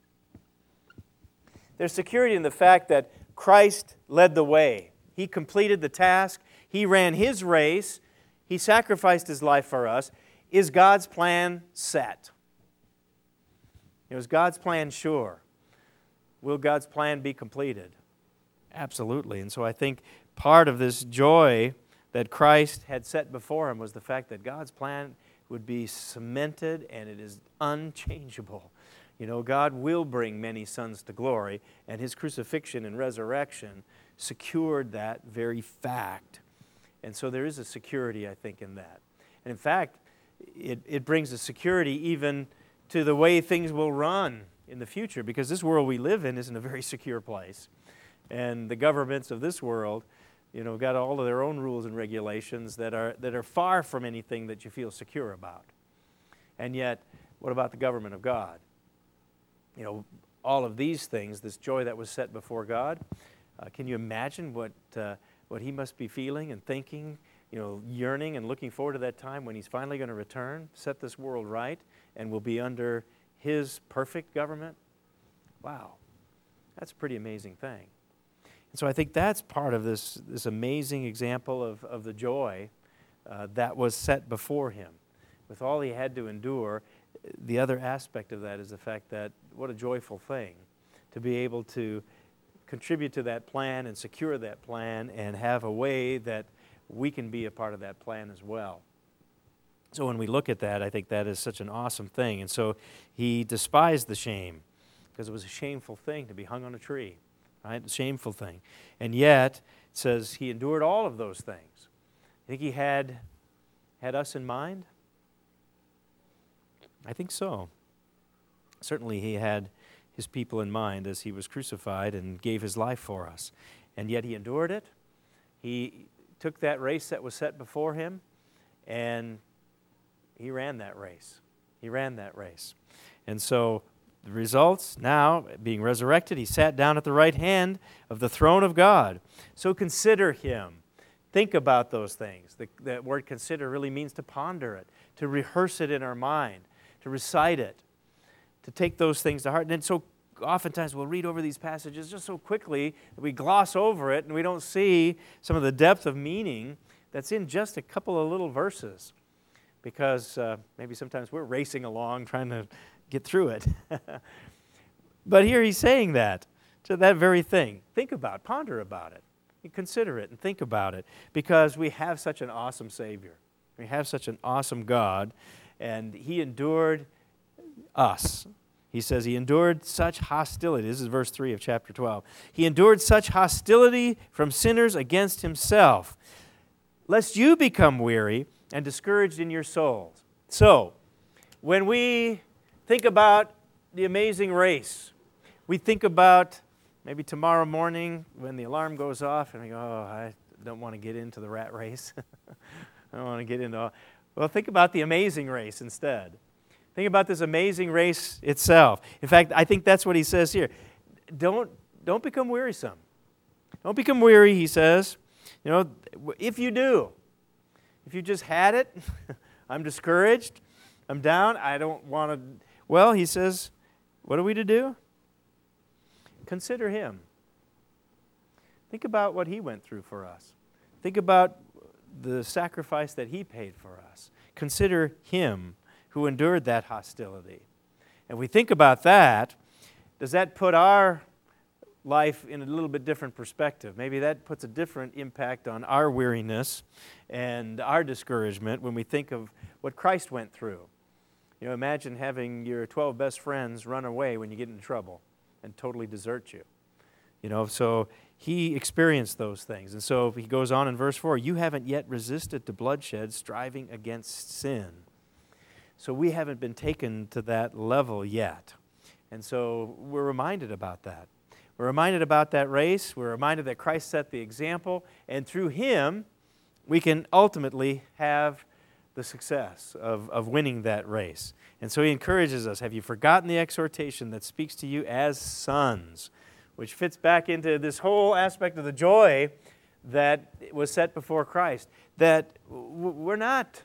There's security in the fact that Christ led the way. He completed the task. He ran his race. He sacrificed his life for us. Is God's plan set? Is God's plan sure? Will God's plan be completed? Absolutely. And so I think part of this joy that Christ had set before him was the fact that God's plan would be cemented and it is unchangeable. God will bring many sons to glory, and his crucifixion and resurrection secured that very fact. And so there is a security, I think, in that. And in fact, it brings a security even to the way things will run in the future, because this world we live in isn't a very secure place. And the governments of this world, got all of their own rules and regulations that are far from anything that you feel secure about. And yet, what about the government of God? All of these things, this joy that was set before God, can you imagine what he must be feeling and thinking, yearning and looking forward to that time when he's finally going to return, set this world right, and will be under his perfect government? Wow, that's a pretty amazing thing. And so I think that's part of this amazing example of the joy that was set before him. With all he had to endure, the other aspect of that is the fact that what a joyful thing to be able to contribute to that plan and secure that plan and have a way that we can be a part of that plan as well. So when we look at that, I think that is such an awesome thing. And so he despised the shame because it was a shameful thing to be hung on a tree, right? A shameful thing. And yet, it says he endured all of those things. I think he had us in mind? I think so. Certainly he had his people in mind as he was crucified and gave his life for us. And yet he endured it. He took that race that was set before him, and he ran that race. He ran that race. And so the results, now being resurrected, he sat down at the right hand of the throne of God. So consider him. Think about those things. That word consider really means to ponder it, to rehearse it in our mind, to recite it, to take those things to heart. And then so oftentimes we'll read over these passages just so quickly that we gloss over it and we don't see some of the depth of meaning that's in just a couple of little verses, because maybe sometimes we're racing along trying to get through it. But here he's saying that, to that very thing. Think about, ponder about it. You consider it and think about it, because we have such an awesome Savior. We have such an awesome God, and he endured us. He says he endured such hostility. This is verse 3 of chapter 12. He endured such hostility from sinners against himself, lest you become weary and discouraged in your souls. So, when we think about the amazing race, we think about maybe tomorrow morning when the alarm goes off and we go, oh, I don't want to get into the rat race. I don't want to get into all. Well, think about the amazing race instead. Think about this amazing race itself. In fact, I think that's what he says here. Don't become wearisome. Don't become weary, he says. You know, if you do, if you just had it, I'm discouraged, I'm down, I don't want to. Well, he says, what are we to do? Consider him. Think about what he went through for us. Think about the sacrifice that he paid for us. Consider him who endured that hostility. And we think about that, does that put our life in a little bit different perspective? Maybe that puts a different impact on our weariness and our discouragement when we think of what Christ went through. You know, imagine having your 12 best friends run away when you get in trouble and totally desert you. You know, so he experienced those things. And so he goes on in verse 4, you haven't yet resisted to bloodshed, striving against sin. So we haven't been taken to that level yet. And so we're reminded about that. We're reminded about that race. We're reminded that Christ set the example. And through him, we can ultimately have the success of winning that race. And so he encourages us, have you forgotten the exhortation that speaks to you as sons? Which fits back into this whole aspect of the joy that was set before Christ. That we're not,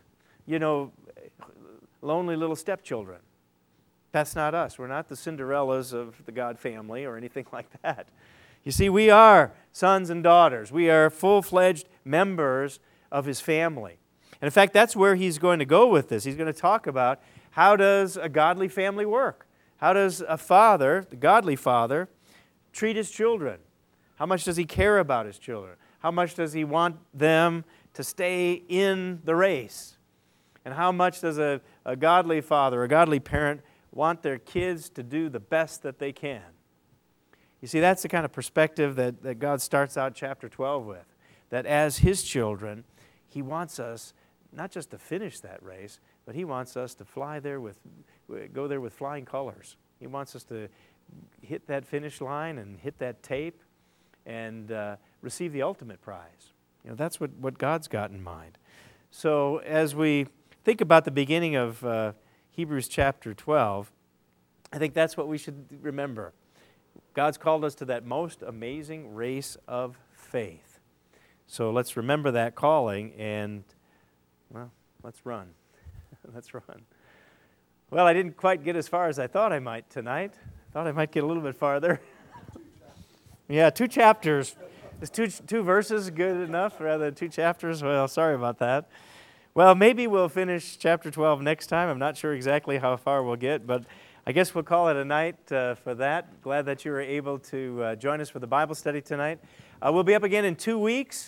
lonely little stepchildren. That's not us. We're not the Cinderellas of the God family or anything like that. You see, we are sons and daughters. We are full-fledged members of his family. And in fact, that's where he's going to go with this. He's going to talk about how does a godly family work? How does a father, the godly father, treat his children? How much does he care about his children? How much does he want them to stay in the race? And how much does a godly father, a godly parent, want their kids to do the best that they can? You see, that's the kind of perspective that God starts out chapter 12 with. That as his children, he wants us not just to finish that race, but he wants us to go there with flying colors. He wants us to hit that finish line and hit that tape and receive the ultimate prize. That's what God's got in mind. So as we think about the beginning of Hebrews chapter 12, I think that's what we should remember. God's called us to that most amazing race of faith. So let's remember that calling and, let's run. Let's run. Well, I didn't quite get as far as I thought I might tonight. Thought I might get a little bit farther. Yeah, 2 chapters. Is two verses good enough rather than 2 chapters? Well, sorry about that. Well, maybe we'll finish chapter 12 next time. I'm not sure exactly how far we'll get, but I guess we'll call it a night for that. Glad that you were able to join us for the Bible study tonight. We'll be up again in 2 weeks,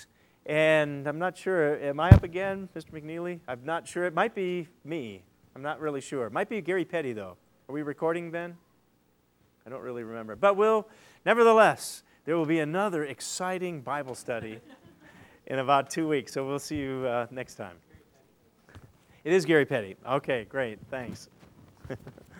And I'm not sure, am I up again, Mr. McNeely? I'm not sure. It might be me. I'm not really sure. It might be Gary Petty, though. Are we recording then? I don't really remember. But nevertheless, there will be another exciting Bible study in about 2 weeks. So we'll see you next time. It is Gary Petty. Okay, great. Thanks.